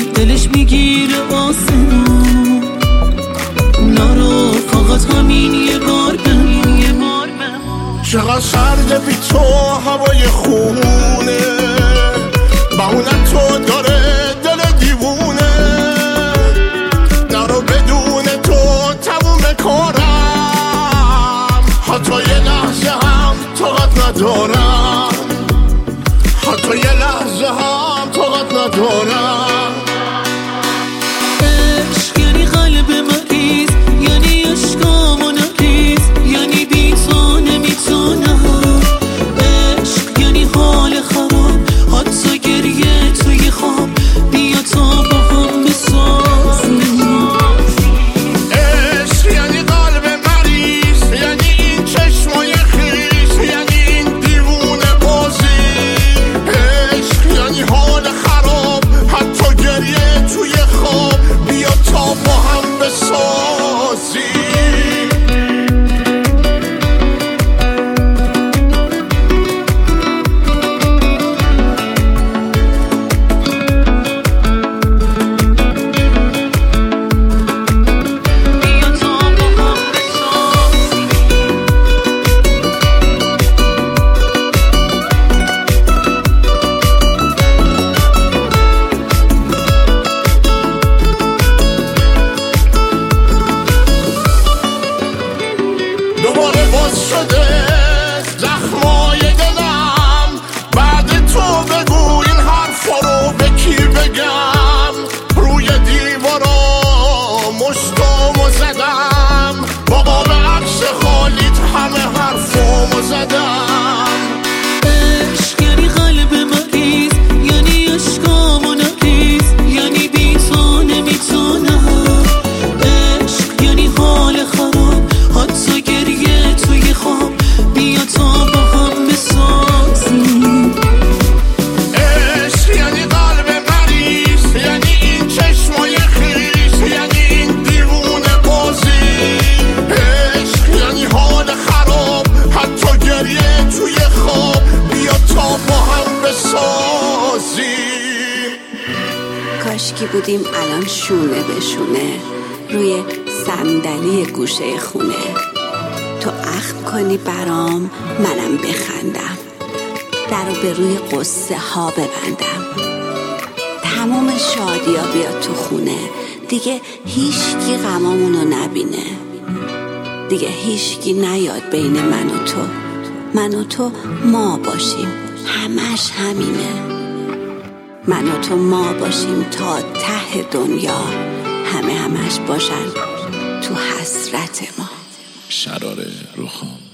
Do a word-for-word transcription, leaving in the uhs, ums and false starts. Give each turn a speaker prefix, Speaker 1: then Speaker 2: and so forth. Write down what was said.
Speaker 1: دلش میگیره آسمون. نرو فقط همین یه بار بمون، یه بار بمون.
Speaker 2: چقدر سرده بی تو هوای خونه، بهونه تو داره دل دیوونه. نرو بدون تو تموم کارم، حتی یه لحظه هم طاقت ندارم، حتی یه لحظه هم طاقت ندارم.
Speaker 1: عشق یعنی قلب مریض، یعنی عشقامو نریز، یعنی بی تو نمیتونم. عشق یعنی حال خراب، حتی گریه توی خواب. بیا تا با هم بسازیم.
Speaker 2: عشق یعنی قلب مریض، یعنی این چشمای خیس، یعنی این دیوونه بازی. عشق یعنی حال خراب، حتی گریه توی خواب. بیا تا با هم بسازیم. دوباره باز شده زخمای دلم، بعد تو بگو این حرفا رو به کی بگم. روی دیوارا مشتامو زدم، بابا به عکس خالیت همه حرفامو زدم.
Speaker 1: عشق یعنی قلب مریض، یعنی عشقامو نریز، یعنی بی تو نمیتونم. عشق یعنی حال خراب، حتی گریه توی خواب. بیا تا با هم بسازیم.
Speaker 2: عشق یعنی قلب مریض، یعنی این چشمای خیس، یعنی این دیوونه بازی. عشق یعنی حال خراب، حتی گریه توی خواب. بیا تا با هم بسازیم.
Speaker 3: کاشکی بودیم الان شونه به شونه روی صندلی گوشه خونه. تو عقد کنی برام، منم بخندم، درو به روی قصه ها ببندم. تمام شادیا بیاد تو خونه، دیگه هیچکی غمامونو نبینه. دیگه هیچکی نیاد بین من و تو، من و تو ما باشیم، همش همینه. من و تو ما باشیم تا ته دنیا، همه همش باشن تو حسرت ما.
Speaker 4: شرار روخان.